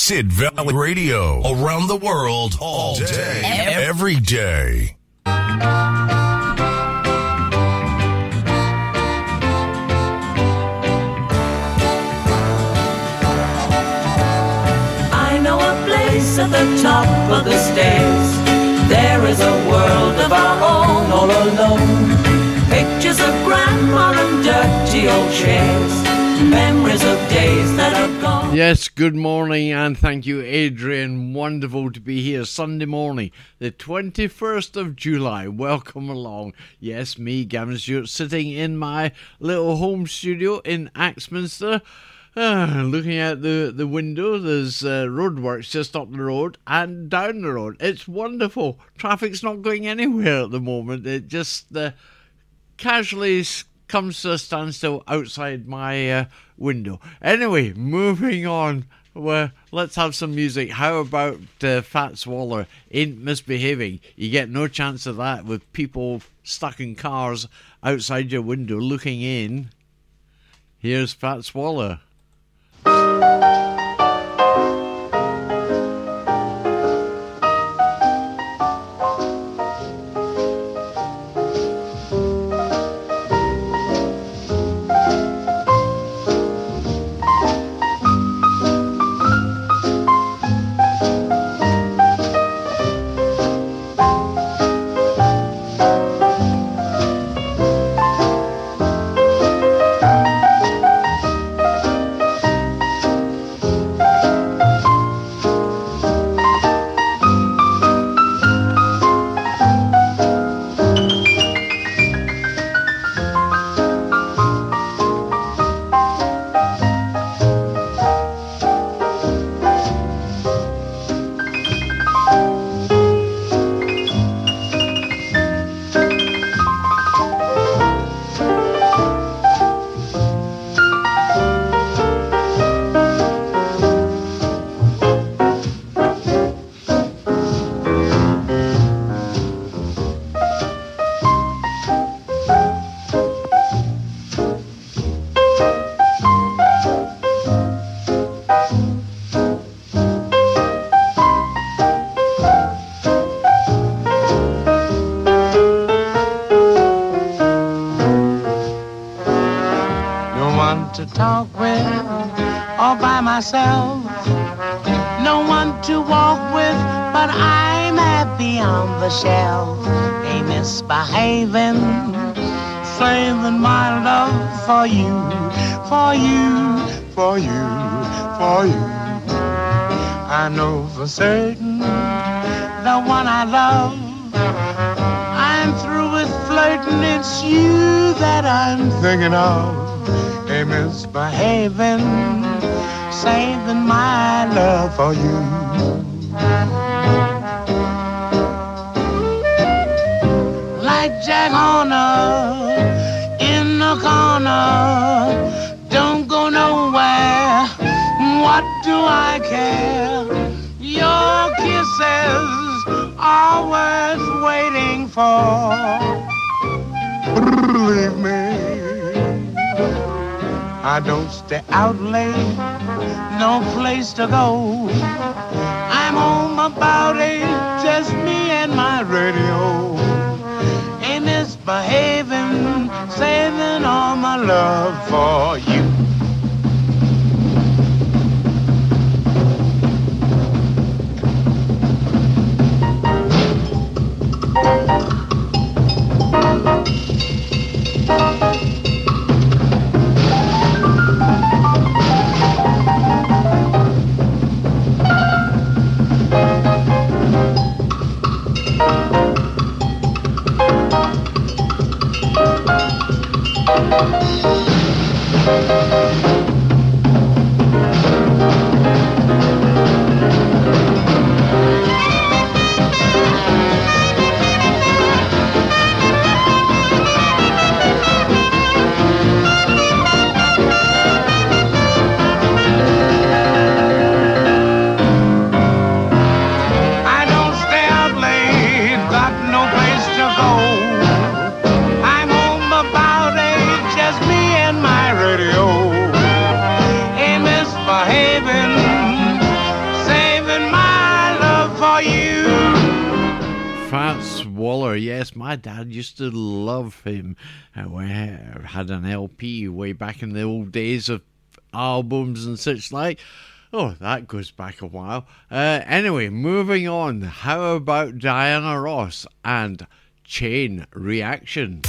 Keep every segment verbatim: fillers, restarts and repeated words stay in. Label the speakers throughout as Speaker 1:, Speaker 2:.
Speaker 1: Sid Valley Radio, around the world, all day, every day.
Speaker 2: I know a place at the top of the stairs. There is a world of our own, all alone. Pictures of grandma and dirty old chairs. Memories of days that are gone.
Speaker 3: Yes, good morning and thank you, Adrian. Wonderful to be here Sunday morning, the twenty-first of July. Welcome along. Yes, me, Gavin Stewart, sitting in my little home studio in Axminster. Uh, looking out the, the window, there's uh, roadworks just up the road and down the road. It's wonderful. Traffic's not going anywhere at the moment. It just uh, casually comes to a standstill outside my uh, window. Anyway, moving on. Well, let's have some music. How about uh, Fats Waller, Ain't Misbehaving? You get no chance of that with people stuck in cars outside your window looking in. Here's Fats Waller.
Speaker 4: No one to walk with, but I'm happy on the shelf. Ain't misbehaving, saving my love for you, for you, for you, for you. I know for certain the one I love. I'm through with flirting, it's you that I'm thinking of. Ain't misbehaving, saving my love for you. Like Jack Horner in the corner, don't go nowhere, what do I care? Your kisses are worth waiting for. Believe me, I don't stay out late, no place to go. I'm home about eight, just me and my radio. Ain't misbehaving, saving all my love for you.
Speaker 3: Miller. Yes, my dad used to love him. Uh, we had an L P way back in the old days of albums and such like. Oh, that goes back a while. Uh, anyway, moving on. How about Diana Ross and Chain Reaction?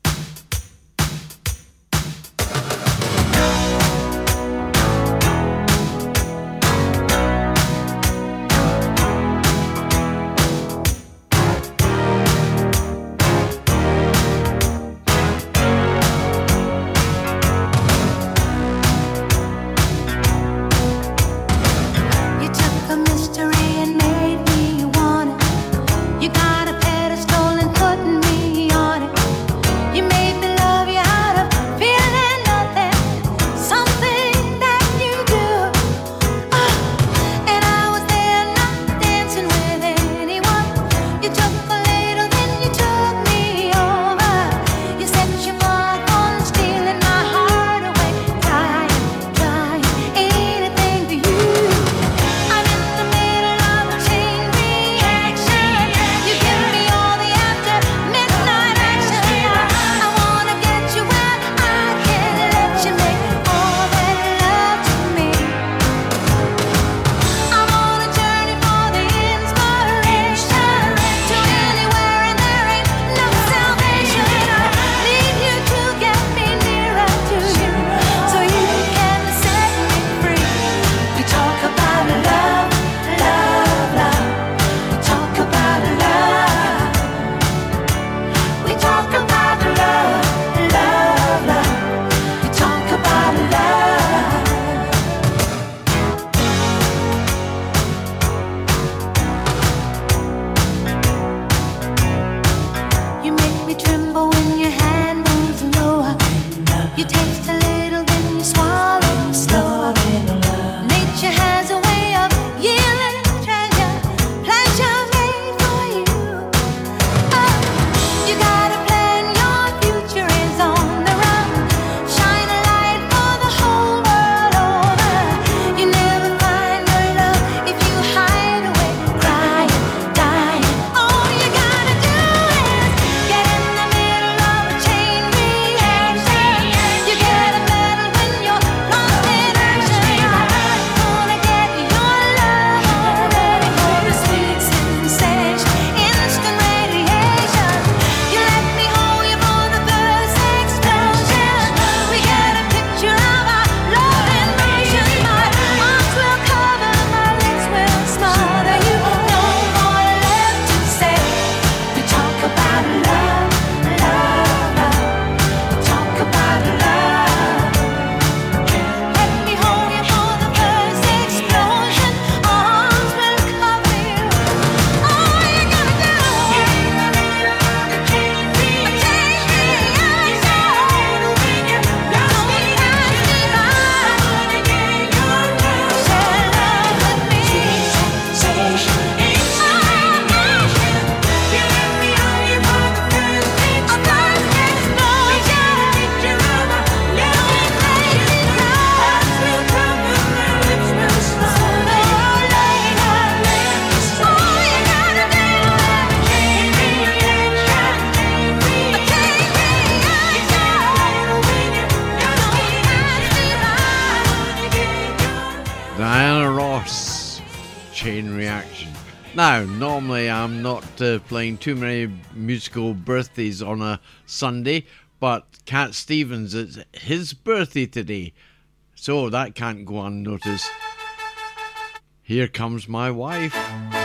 Speaker 3: Chain Reaction. Now, normally I'm not uh, playing too many musical birthdays on a Sunday, but Cat Stevens, it's his birthday today, so that can't go unnoticed. Here Comes My Wife.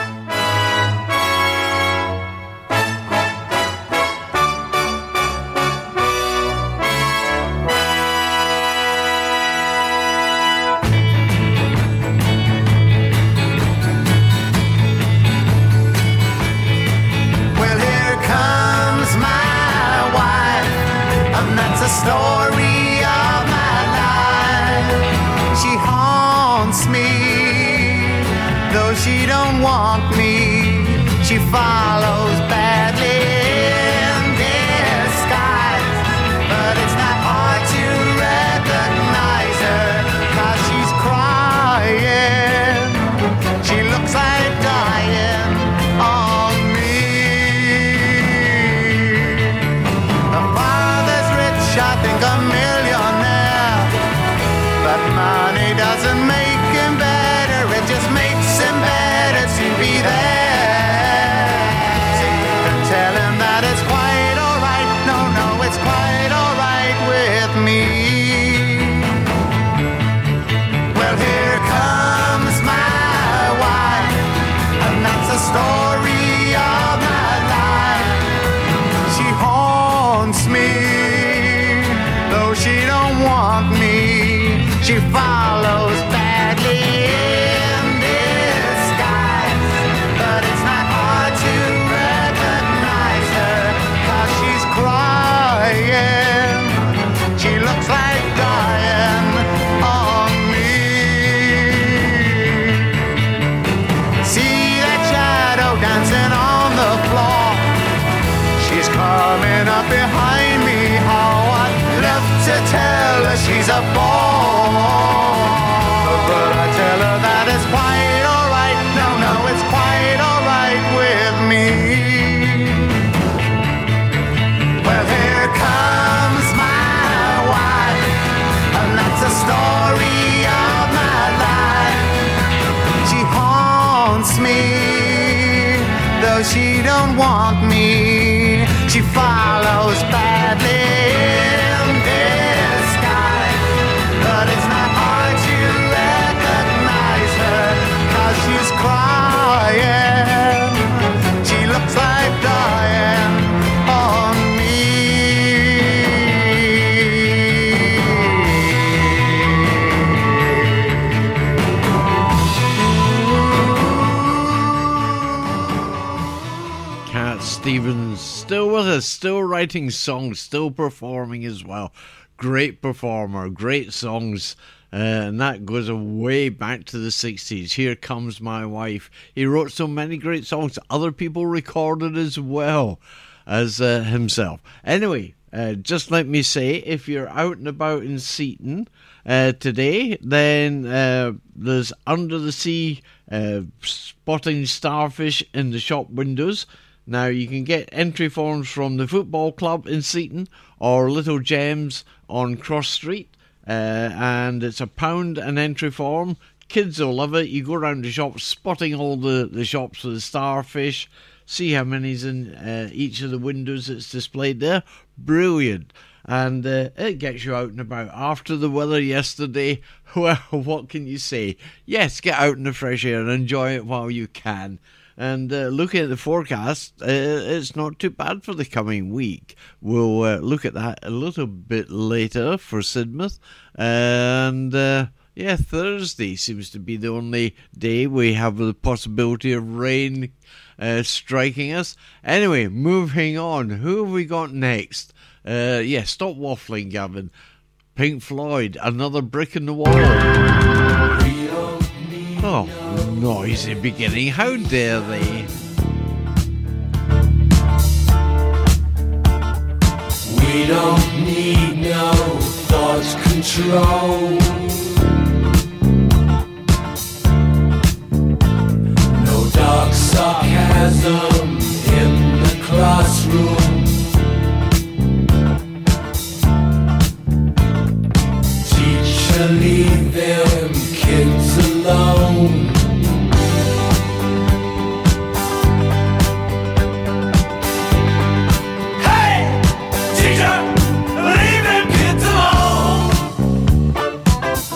Speaker 5: Story of my life. She haunts me, though she don't want me. She follows badly in disguise, but it's not hard to recognize her, 'cause she's crying. She looks like dying on me. behind me. How I'd love to tell her she's a bore, but I tell her that it's quite alright. No, no, it's quite alright with me. Well, here comes my wife, and that's the story of my life. She haunts me, though she don't want me. She follows badly in disguise, but it's not hard to recognize her, 'cause she's crying. She looks like dying on me.
Speaker 3: Cat Stevens, still with us, still writing songs, still performing as well. Great performer, great songs, uh, and that goes way back to the sixties. Here Comes My Wife. He wrote so many great songs, other people recorded as well as uh, himself. Anyway, uh, just let me say, if you're out and about in Seaton uh, today, then uh, there's Under the Sea uh, spotting starfish in the shop windows. Now, you can get entry forms from the football club in Seaton or Little Gems on Cross Street, uh, and it's a pound an entry form. Kids will love it. You go around the shops spotting all the, the shops with the starfish, see how many's in uh, each of the windows that's displayed there. Brilliant. And uh, it gets you out and about. After the weather yesterday, well, what can you say? Yes, get out in the fresh air and enjoy it while you can. And uh, looking at the forecast, uh, it's not too bad for the coming week. We'll uh, look at that a little bit later for Sidmouth. And uh, yeah, Thursday seems to be the only day we have the possibility of rain uh, striking us. Anyway, moving on. Who have we got next? Uh, yeah, stop waffling, Gavin. Pink Floyd, Another Brick in the Wall. Oh, noisy beginning. How dare they?
Speaker 6: We don't need no thought control. No dark sarcasm in the classroom. Teacher, leave them kids alone. Hey, teacher, leave them kids alone.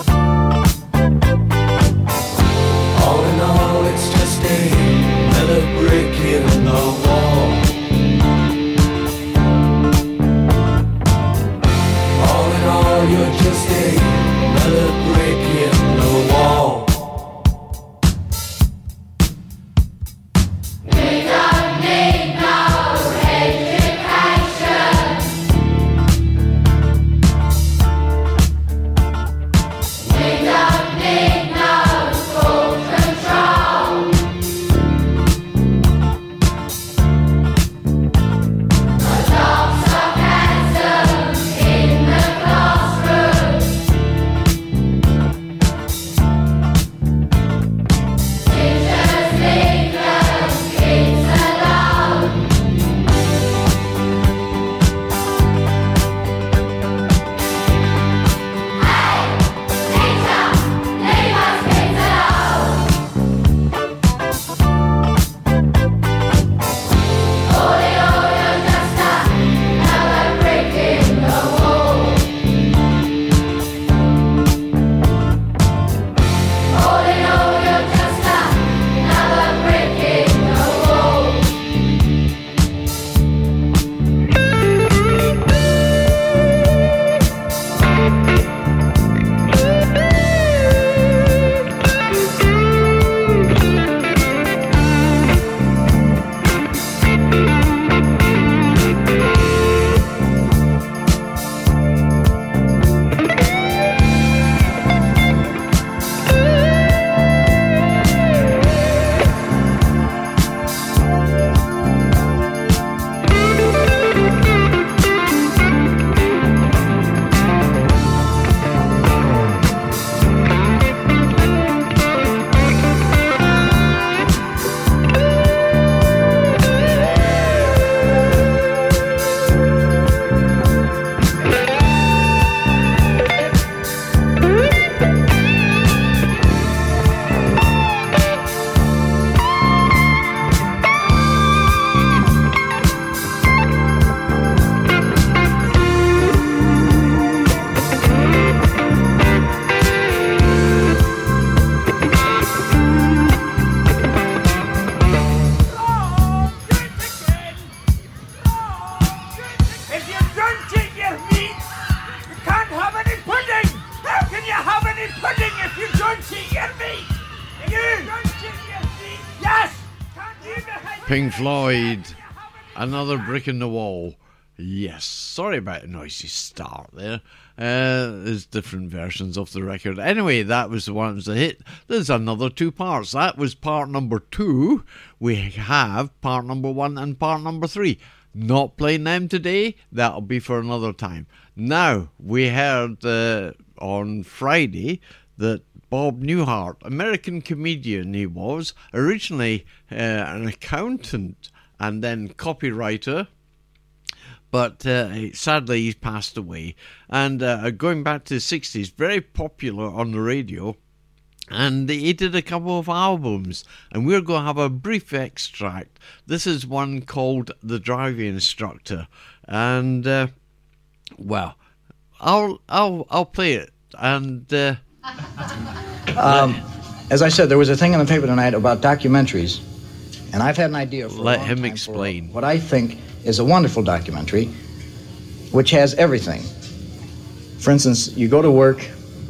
Speaker 3: Pink Floyd, Another Brick in the Wall. Yes, sorry about the noisy start there. Uh, there's different versions of the record. Anyway, that was the one that was a hit. There's another two parts. That was part number two. We have part number one and part number three. Not playing them today. That'll be for another time. Now, we heard uh, on Friday that Bob Newhart, American comedian he was, originally uh, an accountant and then copywriter, but uh, sadly he's passed away. And uh, going back to the sixties, very popular on the radio, and he did a couple of albums, and we're going to have a brief extract. This is one called The Driving Instructor, and uh, well, I'll I'll I'll play it. And uh,
Speaker 7: um, as I said, there was a thing in the paper tonight about documentaries, and I've had an idea for
Speaker 3: let
Speaker 7: a long
Speaker 3: him
Speaker 7: time
Speaker 3: explain
Speaker 7: for what I think is a wonderful documentary, which has everything. For instance, you go to work,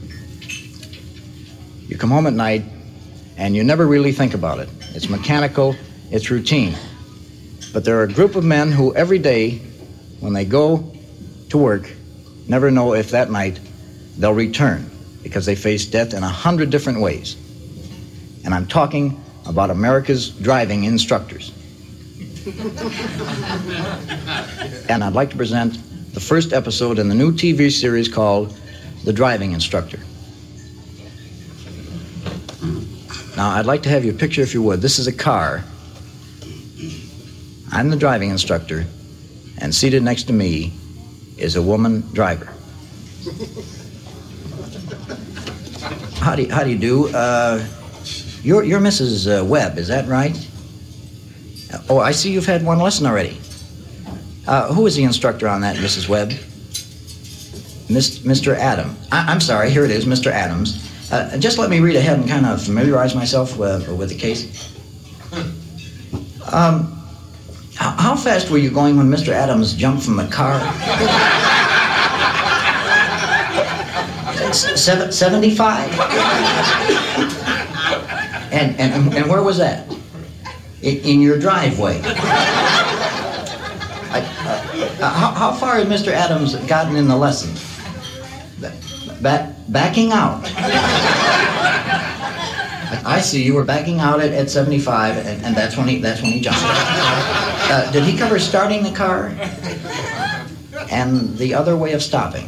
Speaker 7: you come home at night, and you never really think about it. It's mechanical, it's routine. But there are a group of men who every day, when they go to work, never know if that night they'll return, because they face death in a hundred different ways. And I'm talking about America's driving instructors. And I'd like to present the first episode in the new T V series called The Driving Instructor. Now, I'd like to have you picture, if you would, this is a car. I'm the driving instructor, and seated next to me is a woman driver. How do you, how do, you do? Uh, you're, you're Missus Uh, Webb, is that right? Oh, I see you've had one lesson already. Uh, who is the instructor on that, Missus Webb? Miss, Mister Adam. I, I'm sorry, here it is, Mister Adams. Uh, just let me read ahead and kind of familiarize myself uh, with the case. Um, how, how fast were you going when Mister Adams jumped from the car? Seven, seventy-five? And, and, and where was that? In, in your driveway. I, uh, how, how far had Mister Adams gotten in the lesson? Back, backing out. I see you were backing out at, at seventy-five, and, and that's when he that's when he jumped. Uh, did he cover starting the car and the other way of stopping?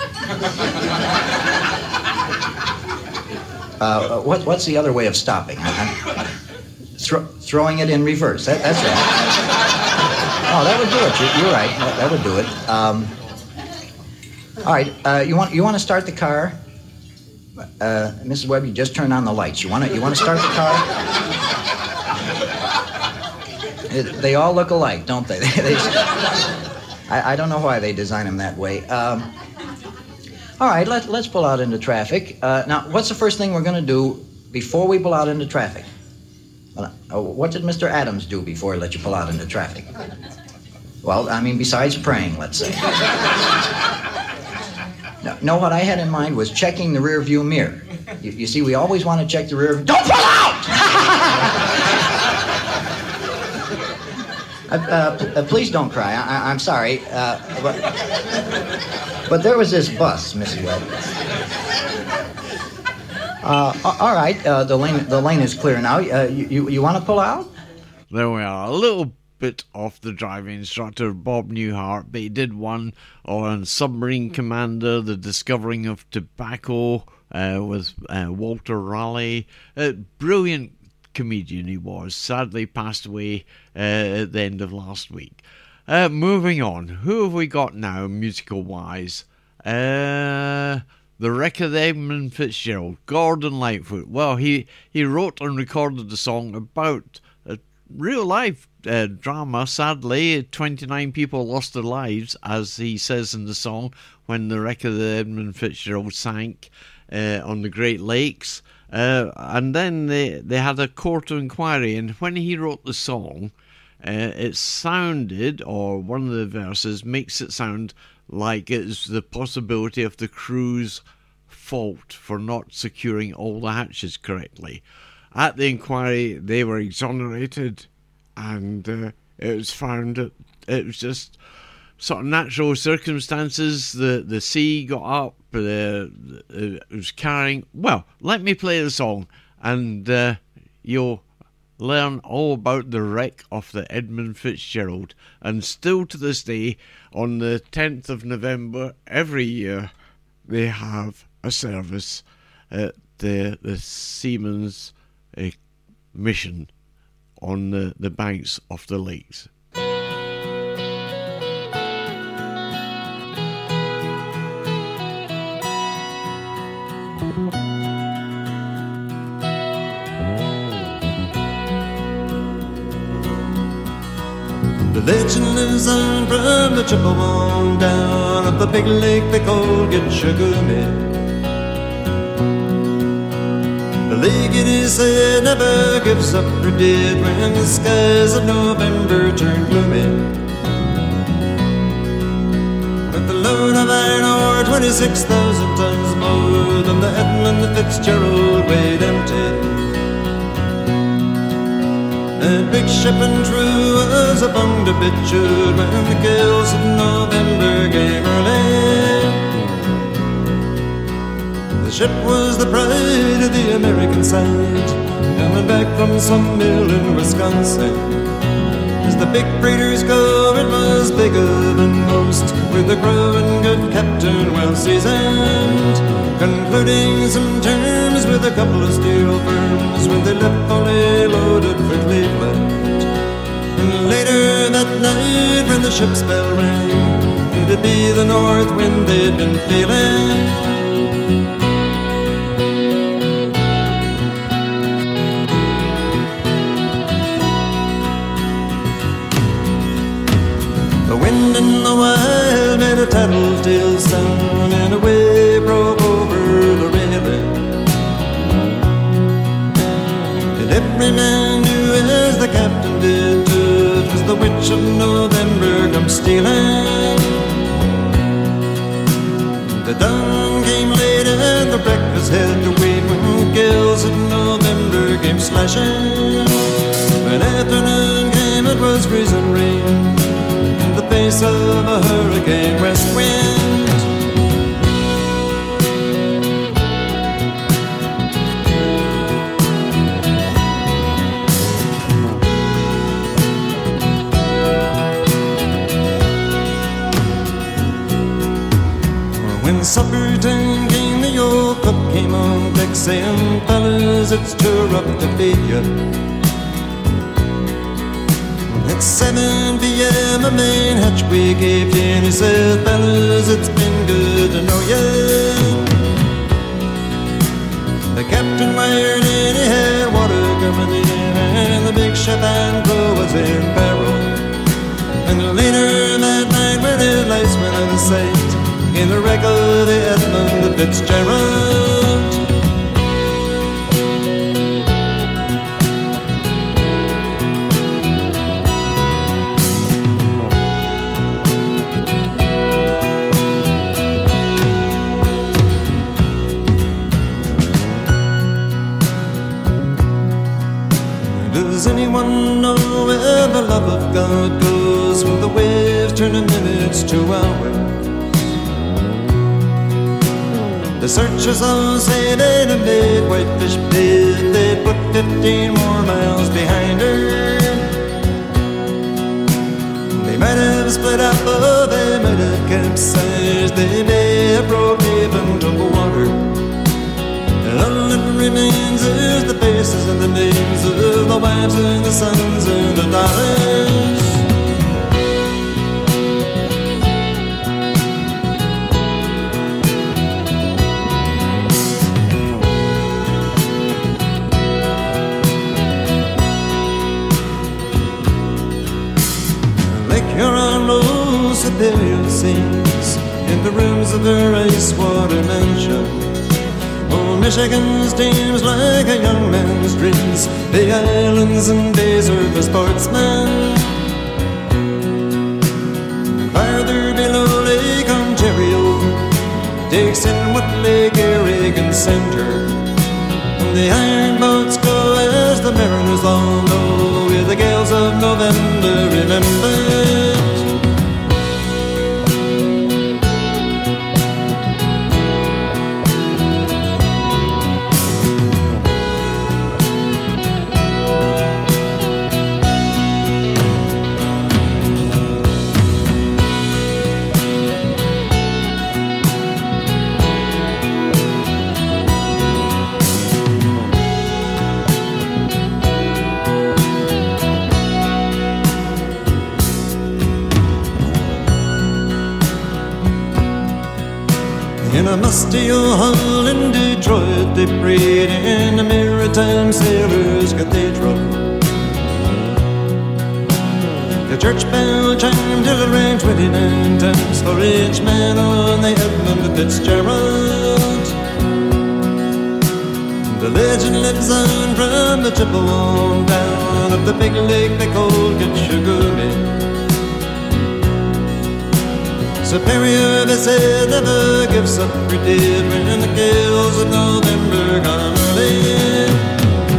Speaker 7: Uh, what, what's the other way of stopping? Thro- throwing it in reverse. That, that's right. Oh, that would do it. You're, you're right. That, that would do it. Um, all right. Uh, you want you want to start the car, uh, Missus Webb? You just turned on the lights. You want to you want to start the car? It, they all look alike, don't they? they I, I don't know why they design them that way. Um, all right. Let let's pull out into traffic. Uh, now, what's the first thing we're going to do before we pull out into traffic? Uh, what did Mister Adams do before he let you pull out into traffic? Well, I mean, besides praying, let's say. No, no, what I had in mind was checking the rear view mirror. You, you see, we always want to check the rear view. Don't pull out! uh, uh, uh, please don't cry. I, I, I'm sorry. Uh, but, but there was this bus, Missus Webb. Uh, all right, uh, the lane the lane is clear now. Uh, you you, you want to pull out?
Speaker 3: There we are. A little bit off the driving instructor, Bob Newhart, but he did one on Submarine Commander, The Discovering of Tobacco, uh, with uh, Walter Raleigh. A brilliant comedian he was. Sadly passed away uh, at the end of last week. Uh, moving on. Who have we got now, musical-wise? Uh... The Wreck of the Edmund Fitzgerald, Gordon Lightfoot. Well, he, he wrote and recorded the song about a real-life uh, drama. Sadly, twenty-nine people lost their lives, as he says in the song, when the Wreck of the Edmund Fitzgerald sank uh, on the Great Lakes. Uh, and then they, they had a court of inquiry, and when he wrote the song, uh, it sounded, or one of the verses makes it sound like it's the possibility of the crew's fault for not securing all the hatches correctly. At the inquiry, they were exonerated, and uh, it was found that it was just sort of natural circumstances. The the sea got up, the, it was carrying. Well, let me play the song, and uh, you'll learn all about the wreck of the Edmund Fitzgerald. And still to this day, on the tenth of November every year, they have a service at the the Seamen's uh, Mission on the, the banks of the lakes.
Speaker 8: The legend lives on from the Chippewa down up the big lake they call Gitchagumi. The lake, it is said, never gives up her dead when the skies of November turn gloomy. With the load of iron ore, twenty-six thousand tons more than the Edmund Fitzgerald weighed empty. That big ship and true was upon the bitude when the gales of November came early. The ship was the pride of the American side, coming back from some mill in Wisconsin. As the big freighters go, it was bigger than most, with a crew and good captain well seasoned, concluding some terms with a couple of steel firms when they left fully loaded for Cleveland. And later that night when the ship's bell rang, it'd be the north wind they'd been feeling. The wind in the wild made a tattletale sound, and a wave broke over the railing. And every man knew, as the captain did too, it was the witch of November come stealing. The dawn came late and the breakfast had to wait when gales of November came slashing. When afternoon came, it was freezing rain, the face of a hurricane west wind. When supper time came, the old cook came on deck saying, fellas, it's too rough to feed you. At seven p.m. a main hatch we gave you, and he said, fellas, it's been good to know you. The captain wired in, he had water coming in, and the big ship and crew was in peril. And later that night when his lights went out of sight, in the wreck of the Edmund Fitzgerald. Does anyone know where the love of God goes when the waves turn the minutes to hours? The searchers all say they'd have made Whitefish Bay, they'd put fifteen more miles behind her. They might have split up, or they might have capsized, they may have broke even to the water. And all that remains is the faces and the names of the wives and the sons and the daughters. Lake Huron, Superior sings in the rooms of her ice-water mansion. Old Michigan steams like a young man's dreams. The islands and bays are the sportsmen. Farther below Lake Ontario takes in what Lake Erie can center. The iron boats go, as the mariners all know, with the gales of November a musty old hull in Detroit they prayed in the Maritime Sailors Cathedral. The church bell chimed till it rang twenty-nine times for each man on the Edmund Fitzgerald. The legend lives on from the Chippewa down of the big lake they call Gitchagoo Bay. Superior, they said, never gives up her dead when the gales of November come early.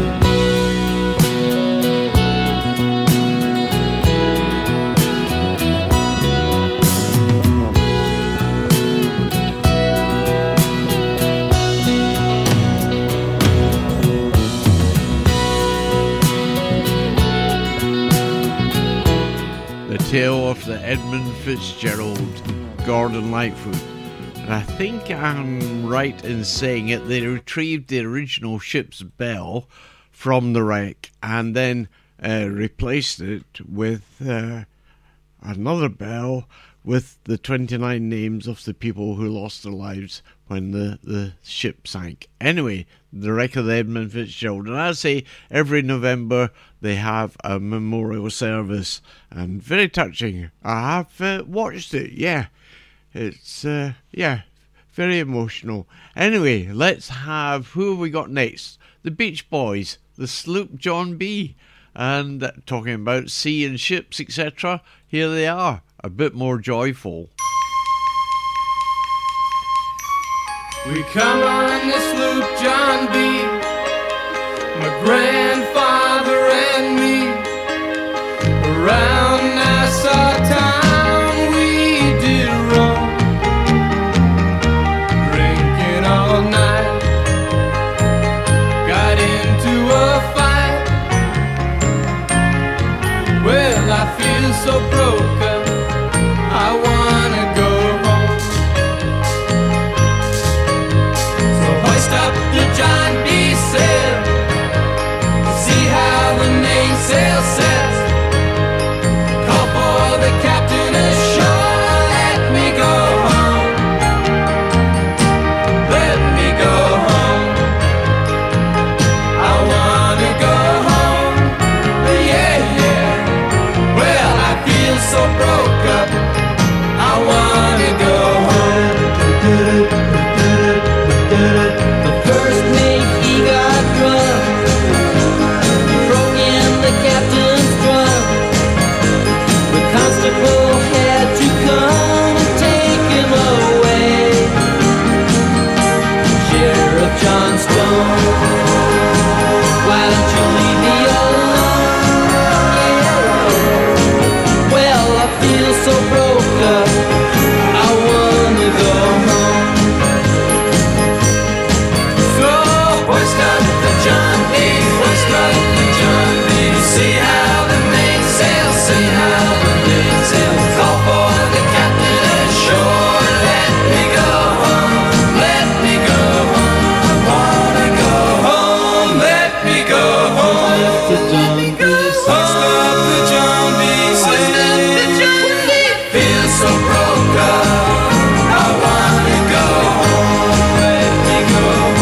Speaker 3: The tale of the Edmund Fitzgerald, Gordon Lightfoot. And I think I'm right in saying it, they retrieved the original ship's bell from the wreck and then uh, replaced it with uh, another bell with the twenty-nine names of the people who lost their lives when the, the ship sank. Anyway, the wreck of the Edmund Fitzgerald. And I say every November they have a memorial service, and very touching. I have uh, watched it, yeah. It's, uh, yeah, very emotional. Anyway, let's have, who have we got next? The Beach Boys, the Sloop John B. And uh, talking about sea and ships, et cetera. Here they are, a bit more joyful.
Speaker 6: We come on the sloop John B, my grandfather and me, around Nassau town we did roam, drinking all night, got into a fight. Well, I feel so broke up, I wanna go home. Hoist up the John B. sail, see how the mainsail sets. Call for the captain ashore, let me go home. Let me go home. I wanna go home. Yeah, yeah. Well, I feel so broke up, I wanna go home. First mate, he got drunk, broke in the captain's trunk. The constable had to come and take him away. Sheriff John Stone, why don't you leave me alone? Yeah. Well, I feel so broke up, I wanna go home. Hoist up the John B, hoist up the John B. See how the mainsail, see how the mainsail. Call for the captain ashore, let me go home, let me go home. I wanna go home, let me go home. Let me go home. Hoist up the John B, hoist up the John B. Feel so broke up, I wanna go home, let me go home.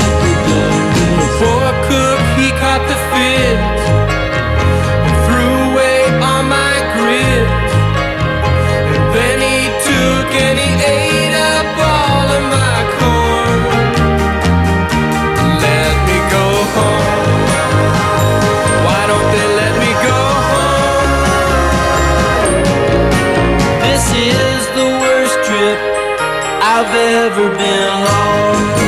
Speaker 6: Poor cook, he caught the fit and threw away all my grit. And then he took and he ate up all of my corn. Let me go home. Why don't they let me go home? This is the worst trip I've ever been on.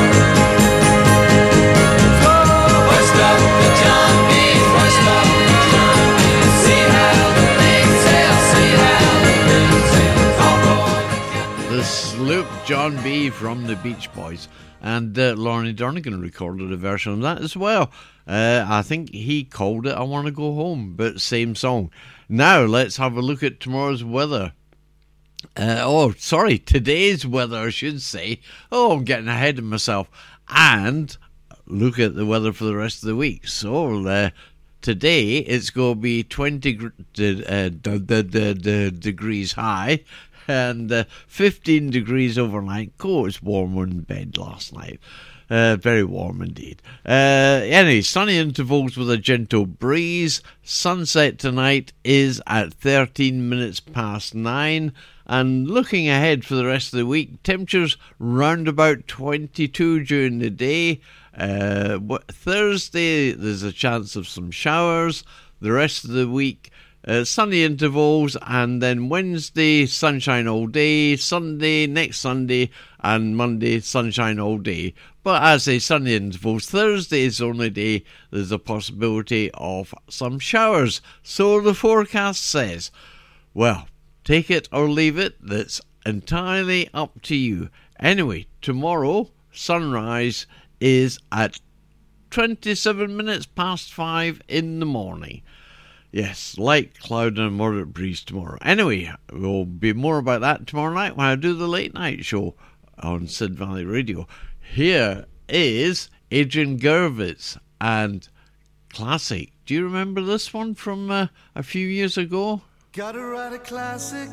Speaker 3: Sloop John B. from the Beach Boys, and uh, Lorne Donegan recorded a version of that as well. Uh, I think he called it I Want to Go Home, but same song. Now let's have a look at tomorrow's weather. Uh, oh, sorry, today's weather, I should say. Oh, I'm getting ahead of myself. And look at the weather for the rest of the week. So uh, today it's going to be twenty uh, d- d- d- d- degrees high. and uh, fifteen degrees overnight. Oh, it was warm in bed last night. Uh, very warm indeed. Uh, anyway, sunny intervals with a gentle breeze. Sunset tonight is at thirteen minutes past nine. And looking ahead for the rest of the week, temperatures round about twenty-two during the day. Uh, Thursday, there's a chance of some showers. The rest of the week, uh, sunny intervals, and then Wednesday, sunshine all day. Sunday, next Sunday, and Monday, sunshine all day. But as I say, sunny intervals. Thursday is the only day there's a possibility of some showers. So the forecast says, well, take it or leave it. That's entirely up to you. Anyway, tomorrow, sunrise is at twenty-seven minutes past five in the morning. Yes, light cloud and a moderate breeze tomorrow. Anyway, we'll be more about that tomorrow night when I do the late night show on Sid Valley Radio. Here is Adrian Gervitz and Classic. Do you remember this one from uh, a few years ago?
Speaker 8: Gotta write a classic.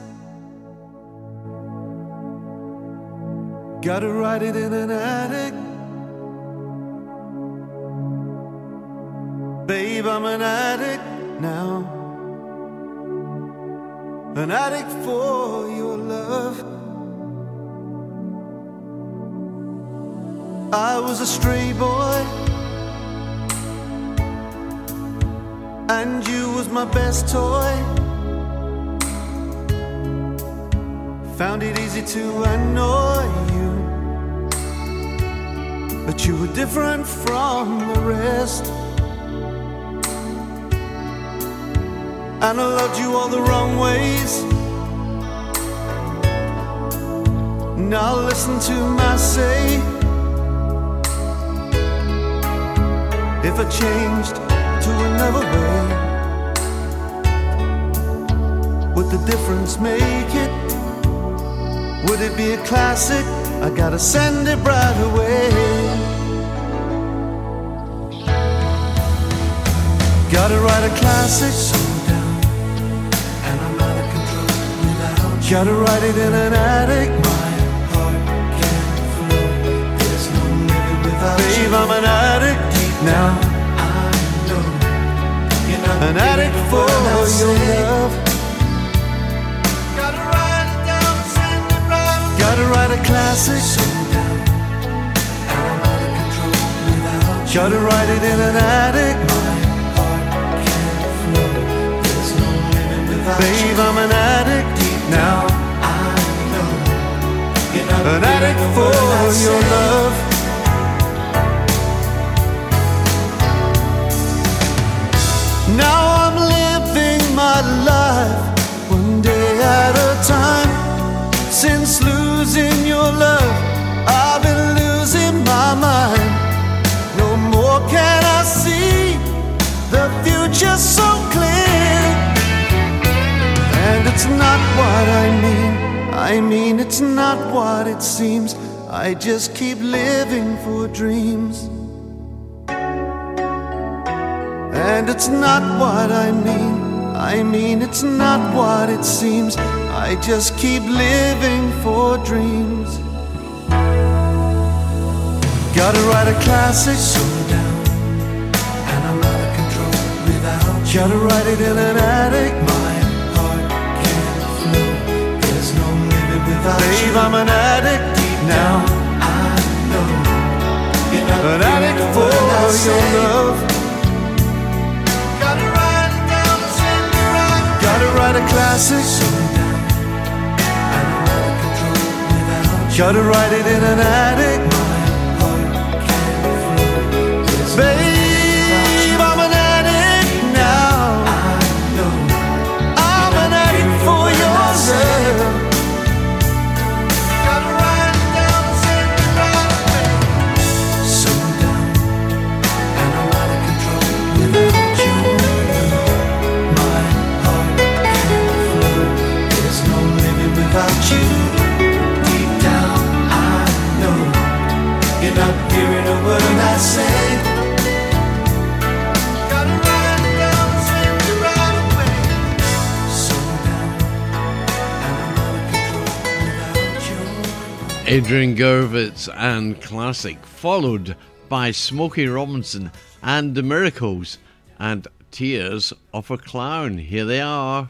Speaker 8: Gotta write it in an attic. Babe, I'm an addict now. An addict for your love. I was a stray boy, and you was my best toy. Found it easy to annoy you, but you were different from the rest. And I loved you all the wrong ways. Now listen to my say. If I changed to another way, would the difference make it? Would it be a classic? I gotta send it right away. Gotta write a classic. Slow down, and I'm out of control without you. Gotta write it in an attic. My heart can't flow. There's no living without you. Babe, I'm an addict. Now I know you're not an addict for your love. Gotta write it down, send it right. Gotta write a classic. Slow down, and I'm out of control without you. Gotta write it in an attic. My heart can't flow. There's no living without you. Babe, I'm an addict. Deep now I know you're not an addict for your love. Now I'm living my life one day at a time. Since losing your love, I've been losing my mind. No more can I see the future so clear. And it's not what I mean, I mean it's not what it seems. I just keep living for dreams. And it's not what I mean, I mean it's not what it seems. I just keep living for dreams. Gotta write a classic. Slow down, and I'm out of control without you. Gotta write it in an attic. My heart can't flow. There's no living without you. Babe, I'm an addict. Deep now I know you're not an addict for your love. Gotta write a classic. Slow down, and I'm out of control without you. Gotta write it in an attic. My heart can't flow. There's babe, I'm an addict now. I know I'm an addict for your love. Gotta write it down, send it right. Slow down, and I'm out of control without you. Without you, deep down I know
Speaker 3: Adrian Gurvitz and Classic, followed by Smokey Robinson and The Miracles and Tears of a Clown. Here they are.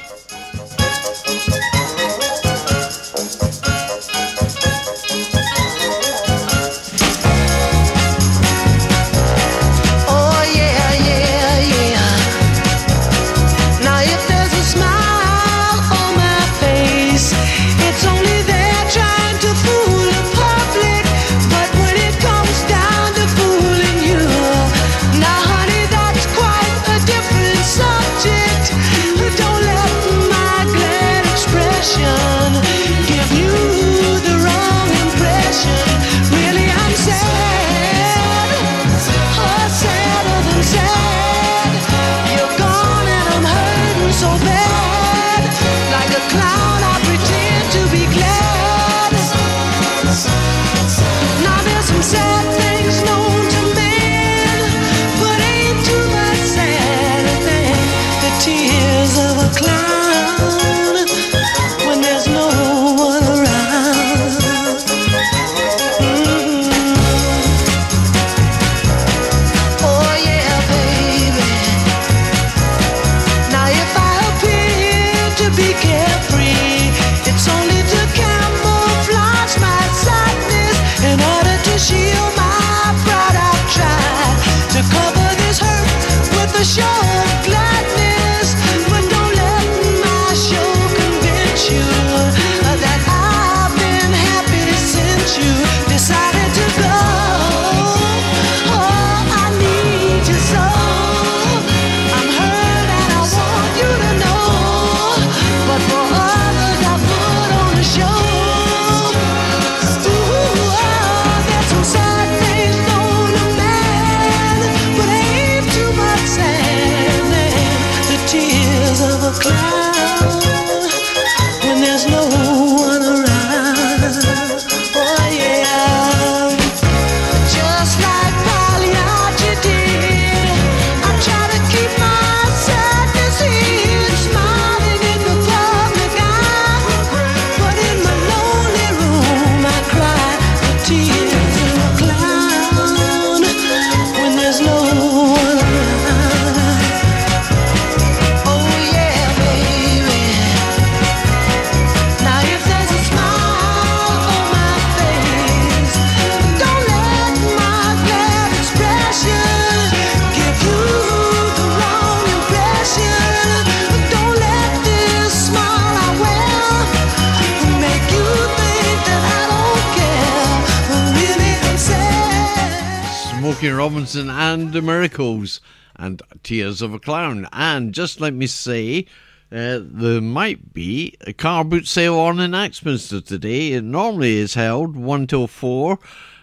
Speaker 3: Robinson and The Miracles and Tears of a Clown. And just let me say, uh, there might be a car boot sale on in Axminster today. It normally is held one till four,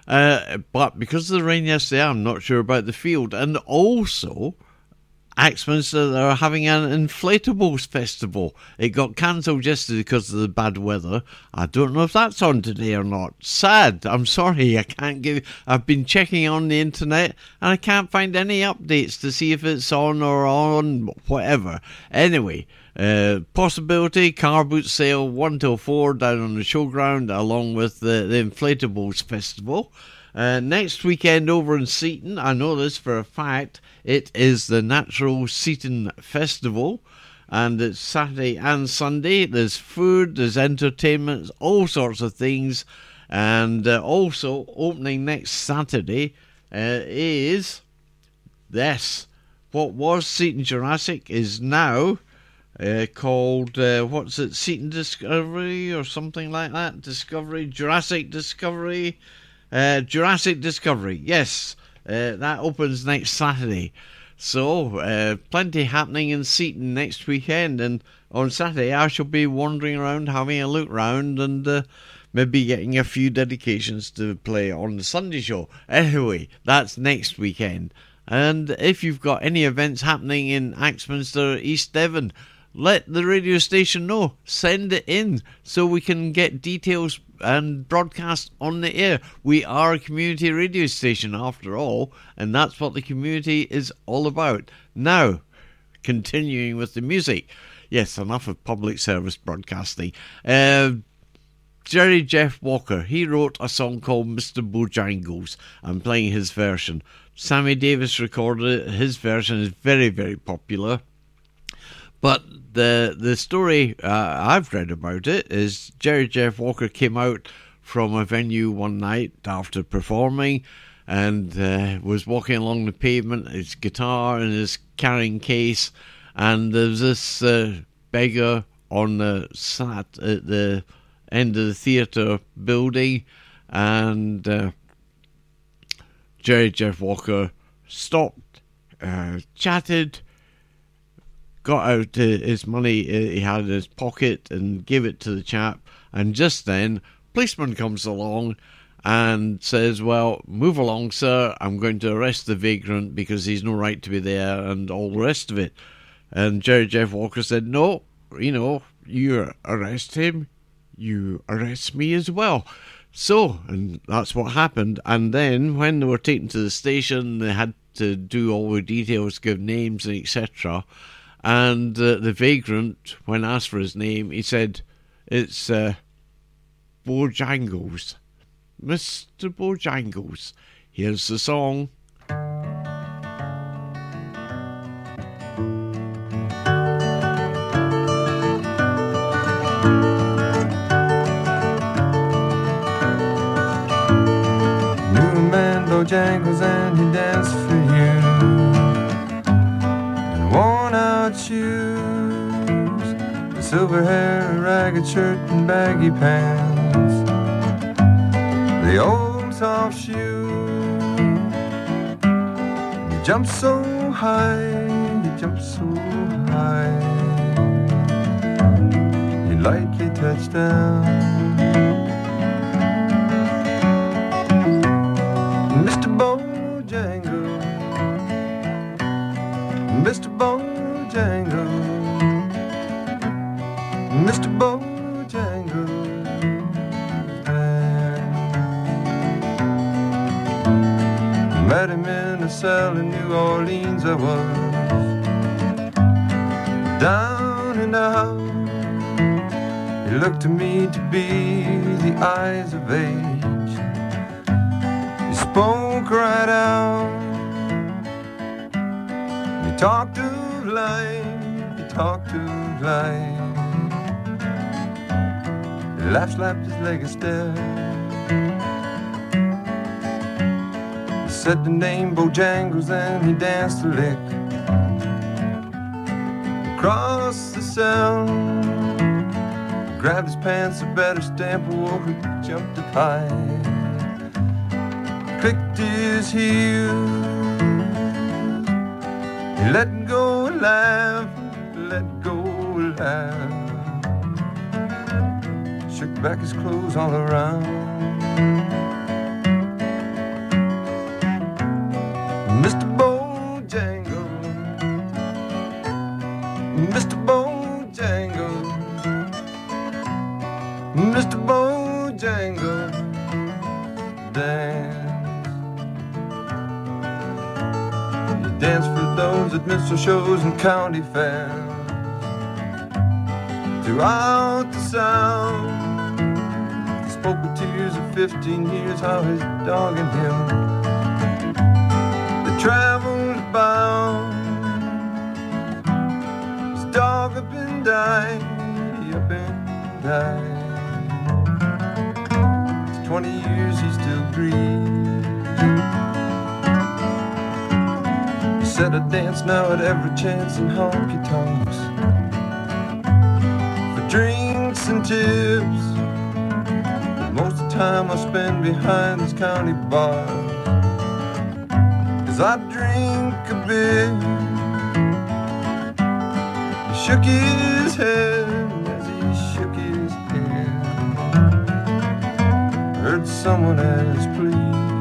Speaker 3: uh, but because of the rain yesterday, I'm not sure about the field. And also, Axminster are having an inflatables festival. It got cancelled yesterday because of the bad weather. I don't know if that's on today or not. Sad. I'm sorry. I can't give. I've been checking on the internet and I can't find any updates to see if it's on or on whatever. Anyway, uh, possibility car boot sale one till four down on the showground, along with the, the inflatables festival. Uh, next weekend over in Seaton, I know this for a fact, it is the Natural Seaton Festival, and it's Saturday and Sunday. There's food, there's entertainment, all sorts of things, and uh, also opening next Saturday uh, is this. What was Seaton Jurassic is now uh, called, uh, what's it, Seaton Discovery or something like that? Discovery, Jurassic Discovery... Uh, Jurassic Discovery, yes, uh, that opens next Saturday. So, uh, plenty happening in Seaton next weekend, and on Saturday I shall be wandering around, having a look round, and uh, maybe getting a few dedications to play on the Sunday show. Anyway, that's next weekend. And if you've got any events happening in Axminster, East Devon, let the radio station know. Send it in so we can get details and broadcast on the air. We are a community radio station after all, and that's what the community is all about. Now, continuing with the music. Yes, enough of public service broadcasting. Uh, Jerry Jeff Walker, he wrote a song called Mister Bojangles. I'm playing his version. Sammy Davis recorded it. His version is very, very popular. But the the story uh, I've read about it is Jerry Jeff Walker came out from a venue one night after performing and uh, was walking along the pavement, his guitar in his carrying case, and there was this uh, beggar on the sat at the end of the theatre building, and uh, Jerry Jeff Walker stopped, uh, chatted, got out uh, his money he had in his pocket and gave it to the chap, and just then policeman comes along and says, well, move along, sir, I'm going to arrest the vagrant because he's no right to be there, and all the rest of it. And Jerry Jeff Walker said, no, you know, you arrest him, you arrest me as well. So, and that's what happened. And then when they were taken to the station, they had to do all the details, give names and et cetera. And uh, the vagrant, when asked for his name, he said, it's uh, Bojangles. Mister Bojangles. Here's the song.
Speaker 8: Bojangles and he danced for you in worn out shoes, the silver hair, a ragged shirt and baggy pants, the old soft shoe. You jumped so high, you jumped so high, you lightly touched down. Mister Bojangle, Mister Bojangle, Mister Bojangle, met him in a cell in New Orleans. I was down and out. He looked to me to be the eyes of age. Spoke right out. He talked of life, he talked of life. He laughed, slapped his leg a step. He said the name Bojangles and he danced a lick across the cell. Grabbed his pants, a better stamp, oh, he jumped up high. Clicked his heels. He let go and laugh, let go and laugh. Shook back his clothes all around. Mister Bojangle, Mister Bojangle, Mister Bojangle, dance. Dance for those at minstrel shows and county fairs. Throughout the South, he spoke with tears of fifteen years, how his dog and him, they traveled about. His dog up and died, up and died. For twenty years he still grieves. Said I dance now at every chance in honky-tonks for drinks and tips, but most of the time I spend behind this county bar, 'cause I drink a bit. He shook his head as he shook his head. I heard someone else plead.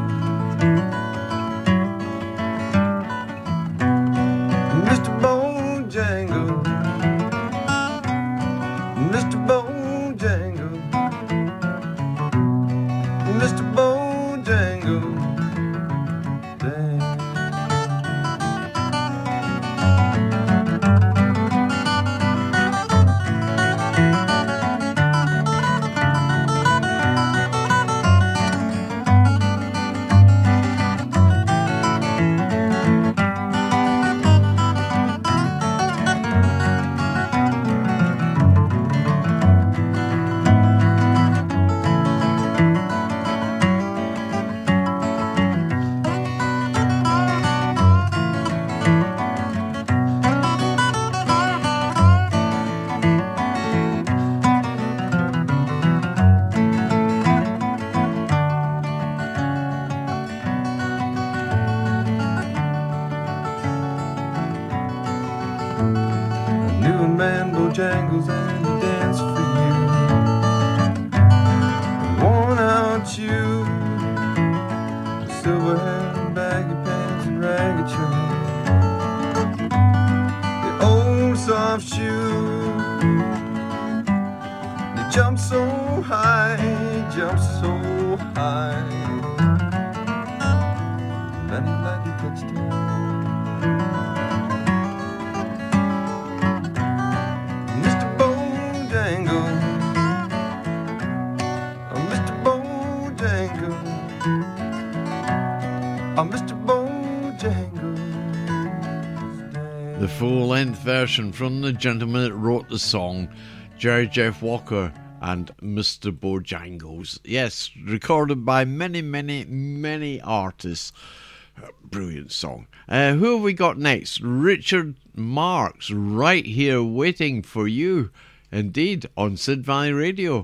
Speaker 8: Mister Bojangle, Mister Bojangle, Mister Bojangle, dance. I knew a man, Bojangles, and he danced for you. Worn out shoes, silver hair and baggy pants and ragged shirt. The old soft shoe, they jump so high, jump so high. Then he like he touched him. Mister Bojangles, oh Mister Bojangles, oh Mister Bojangles.
Speaker 3: The full-length version from the gentleman that wrote the song, Jerry Jeff Walker and Mister Bojangles. Yes, recorded by many, many, many artists. Brilliant song. Uh, who have we got next? Richard Marx, right here waiting for you. Indeed, on Sid Valley Radio.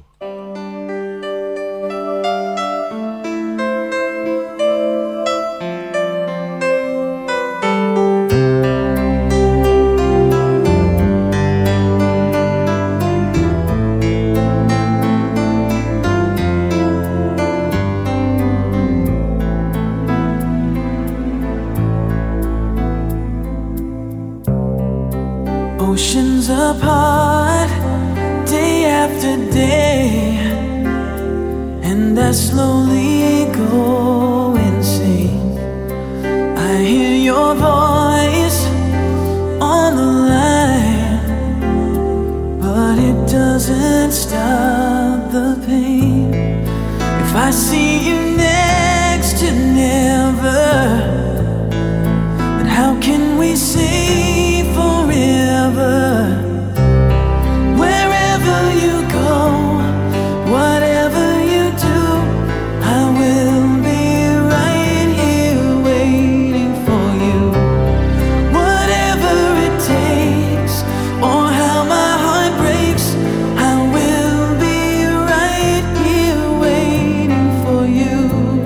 Speaker 9: Oceans apart, day after day, and I slowly go insane. I hear your voice on the line, but it doesn't stop the pain. If I see you next to never, then how can we say forever? Wherever you go, whatever you do, I will be right here waiting for you. Whatever it takes, or how my heart breaks, I will be right here waiting for you.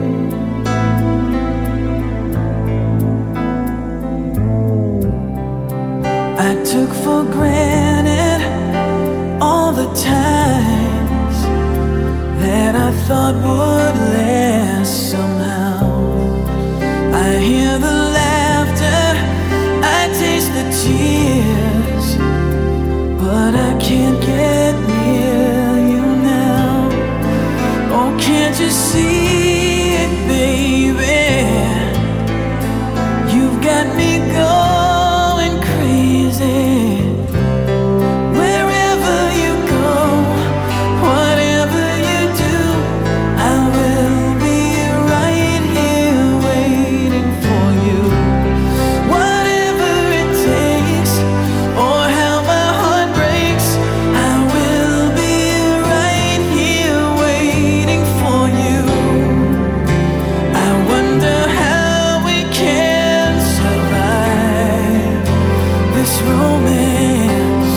Speaker 9: I took for granted all the times that I thought would last somehow. I hear the laughter, I taste the tears, but I can't get near you now. Oh, can't you see it, baby? You've got me going crazy. Wherever you go, whatever you do, I will be right here waiting for you. Whatever it takes, or how my heart breaks, I will be right here waiting for you. I wonder how we can survive this romance,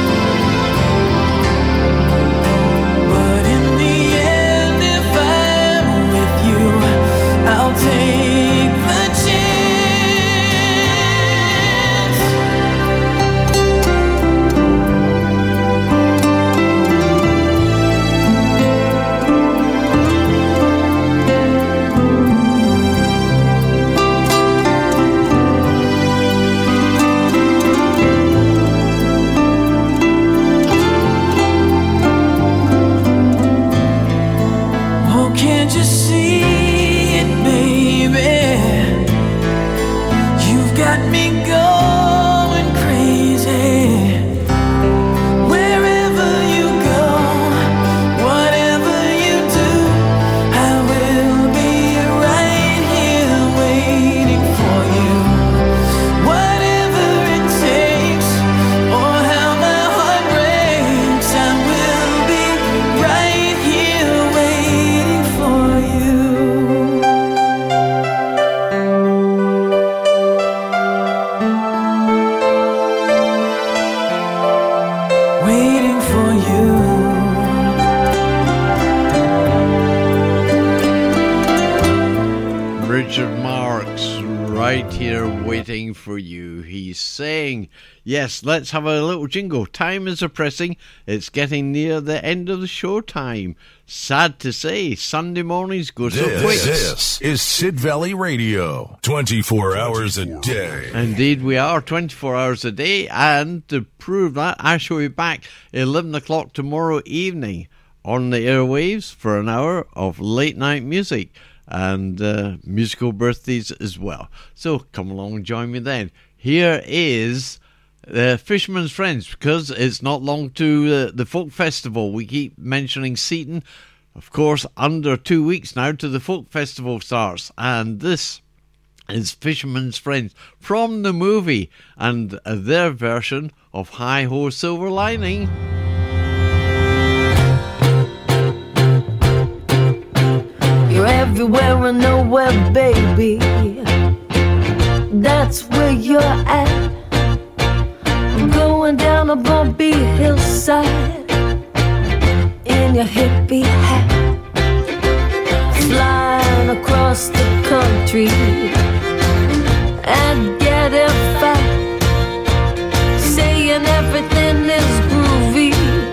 Speaker 9: but in the end, if I'm with you, I'll take the chance.
Speaker 3: right here waiting for you. He's saying, yes, let's have a little jingle. Time is a-pressing. It's getting near the end of the show time. Sad to say, Sunday mornings go so
Speaker 1: This,
Speaker 3: quick.
Speaker 1: this is Sid Valley Radio, twenty-four hours a day.
Speaker 3: Indeed, we are twenty-four hours a day. And to prove that, I shall be back eleven o'clock tomorrow evening on the airwaves for an hour of late night music and uh, musical birthdays as well. So come along and join me then. Here is uh, Fisherman's Friends, because it's not long to uh, the Folk Festival. We keep mentioning Seaton. Of course, under two weeks now to the Folk Festival starts. And this is Fisherman's Friends from the movie and uh, their version of Hi Ho Silver Lining.
Speaker 9: You're everywhere and nowhere, baby. That's where you're at. I'm going down a bumpy hillside in your hippie hat, flying across the country and getting fat, saying everything is groovy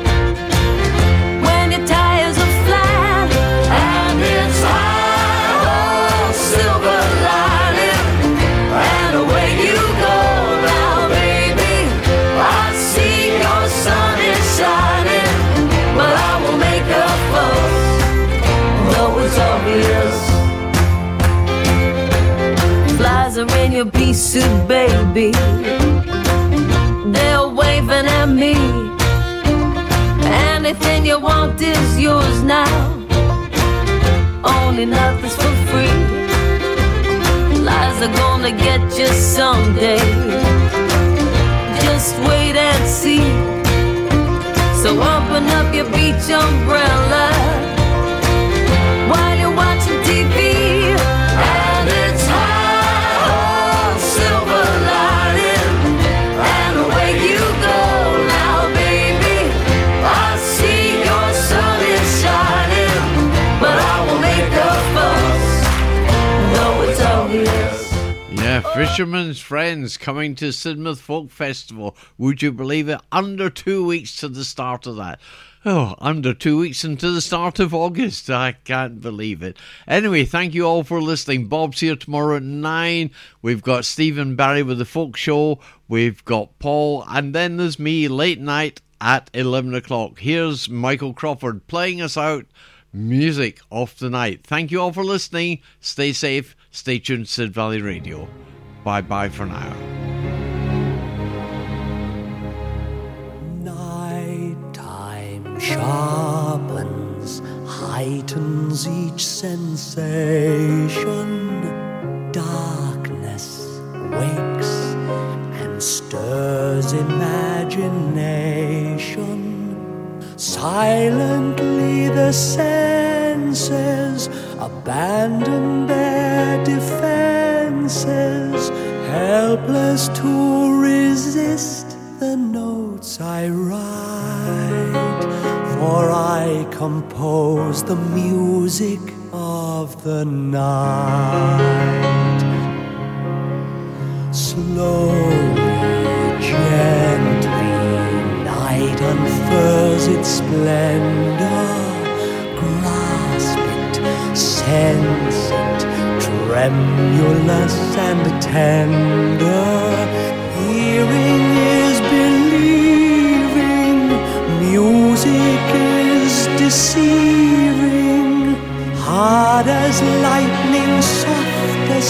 Speaker 9: when your tires are flat and it's high, oh, silver lining, and away you go now, baby. I see your sun is shining, but I will make a fuss, though it's obvious. Flies are in your pea suit, baby. They're waving at me. Anything you want is yours now. Only nothing's for free. Lies are gonna get you someday. Just wait and see. So open up your beach umbrella while you're watching T V. And it's high, oh, silver lining, and away you go now, baby. I see your sun is shining, but I will make a fuss, though it's obvious.
Speaker 3: Yeah, Fisherman's Friends coming to Sidmouth Folk Festival. Would you believe it? Under two weeks to the start of that. Oh, under two weeks into the start of August. I can't believe it. Anyway, thank you all for listening. Bob's here tomorrow at nine. We've got Stephen Barry with the Folk Show. We've got Paul. And then there's me late night at eleven o'clock. Here's Michael Crawford playing us out music off the night. Thank you all for listening. Stay safe. Stay tuned to Sid Valley Radio. Bye-bye for now.
Speaker 10: Nighttime sharpens, heightens each sensation. Darkness wakes and stirs imagination. Silently the senses abandon their defenses, helpless to resist the notes I write, for I compose the music of the night. Slowly, gently, night unfurls its splendor. Grasp it, sense it, tremulous and tender. Hearing is believing, music is deceiving. Hard as lightning, soft as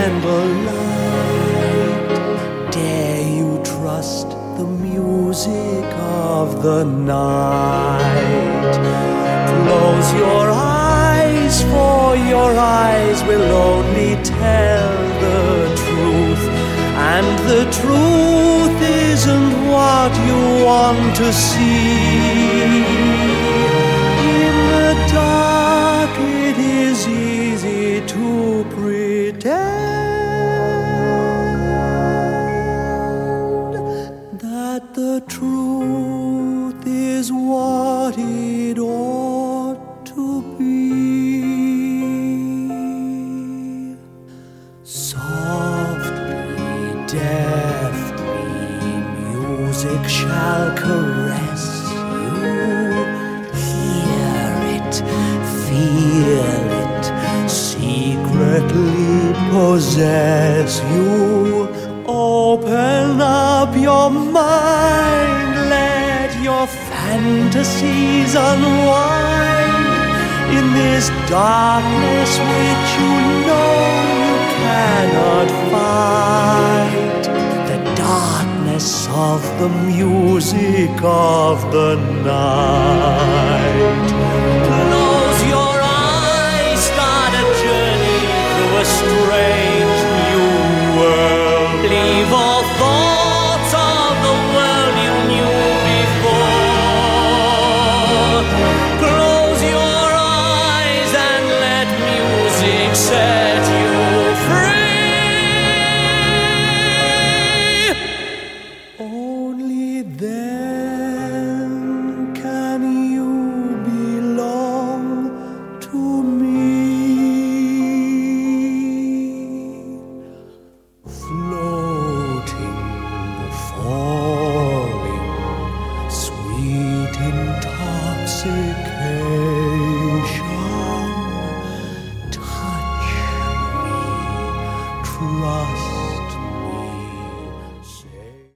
Speaker 10: candlelight. Dare you trust the music of the night? Close your eyes, for your eyes will only tell the truth, and the truth isn't what you want to see. In the dark it is easy to pretend that the truth is what it ought to be. Soft music shall caress you. Hear it, feel it, secretly possess you. Open up your mind, let your fantasies unwind in this darkness which you know you cannot fight. The darkness of the music of the night. Close your eyes, start a journey through a strange new world. Leave all thoughts of the world you knew before. Close your eyes and let music set you free. Only then can you belong to me. Floating, falling, sweet intoxication.